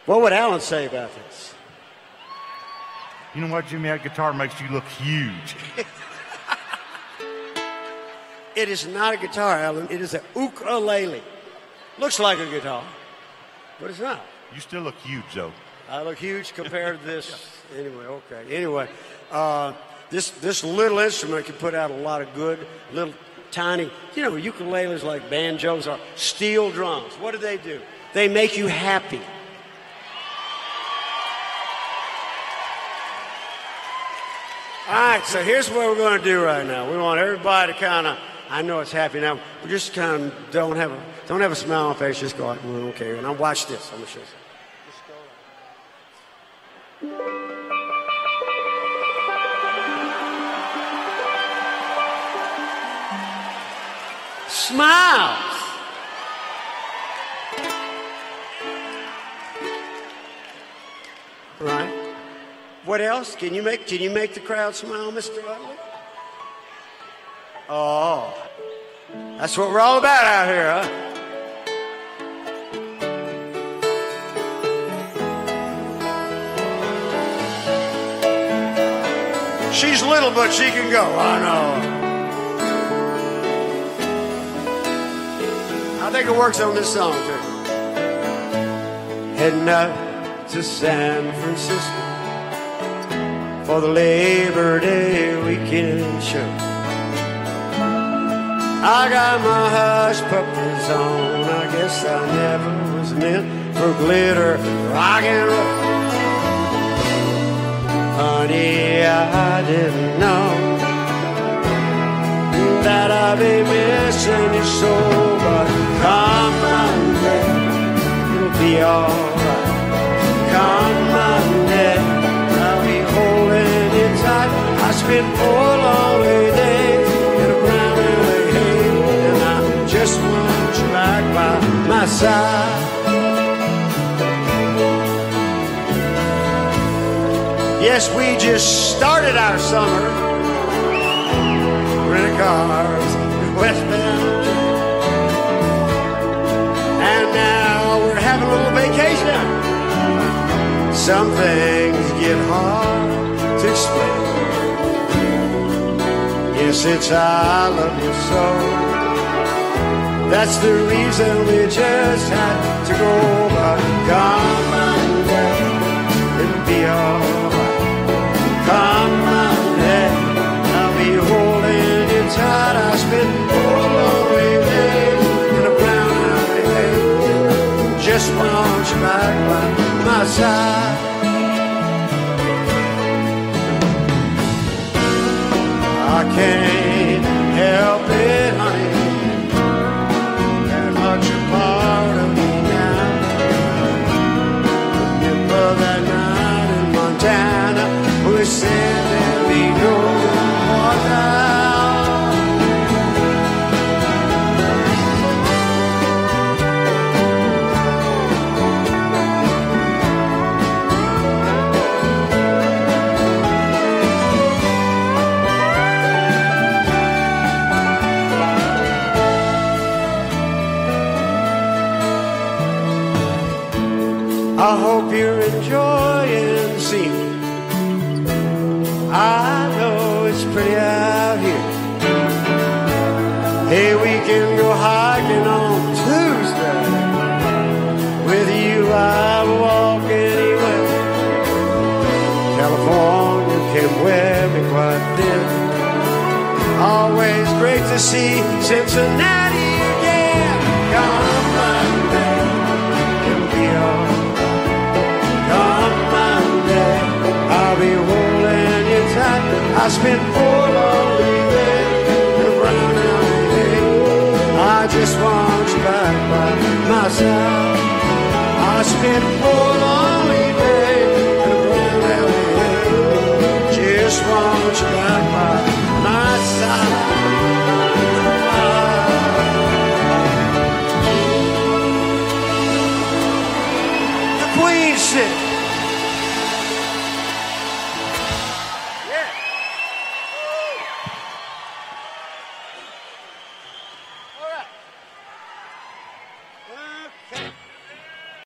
What would Alan say about this? You know what, Jimmy? That guitar makes you look huge. It is not a guitar, Alan. It is a ukulele. Looks like a guitar, but it's not. You still look huge, though. I look huge compared to this. Anyway, okay. Anyway, this little instrument can put out a lot of good, little tiny, ukuleles like banjos are steel drums. What do? They make you happy. All right, so here's what we're going to do right now. We want everybody to kind of, I know it's happy now, we just kind of don't have a smile on face, just go like, okay, and I'll watch this. I'm going to show you. Smiles. Right. What else? Can you make the crowd smile, Mr. Utley? Oh. That's what we're all about out here, huh? She's little, but she can go. I know. I think it works on this song, too. Heading out to San Francisco for the Labor Day weekend show. I got my hush puppies on. I guess I never was meant for glitter, rock and roll. Honey, I didn't know that I'd be missing you so, but come Monday, it'll be alright. Come Monday, I'll be holding you tight. I spent 4 lonely days in a brown LA haze, and I just want you back by my side. Yes, we just started our summer. Renting cars westbound, and now we're having a little vacation. Some things get hard to explain. Yes, it's I love you so. That's the reason we just had to go. But come Monday, it'll be alright. Come Monday, I'll be holding you tight. I spent 4 lonely days in a brown alley haze. Just want you back by my side. I can't help it, honey, that much a part of me now. Remember that night in Montana, we said there'd be no more doubt. I hope you're enjoying the scene. I know it's pretty out here. Hey, we can go hiking on Tuesday. With you I'll walk anywhere. California can wear me quite thin. Always great to see Cincinnati again. Come Monday, it'll be alright. Come Monday, I'll be holding you tight. I spent 4 lonely days in a brown alley haze. I just want you back by my side. I spent 4 lonely days in a brown alley haze. Just want you back by my side. The Queen said,